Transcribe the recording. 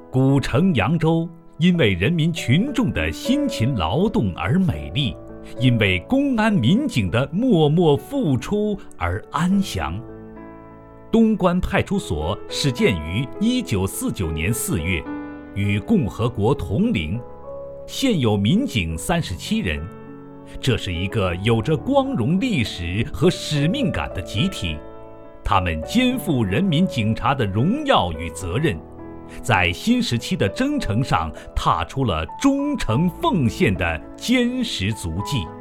古城扬州因为人民群众的辛勤劳动而美丽，因为公安民警的默默付出而安详。东关派出所始建于1949年4月，与共和国同龄，现有民警37人。这是一个有着光荣历史和使命感的集体，他们肩负人民警察的荣耀与责任，在新时期的征程上踏出了忠诚奉献的坚实足迹。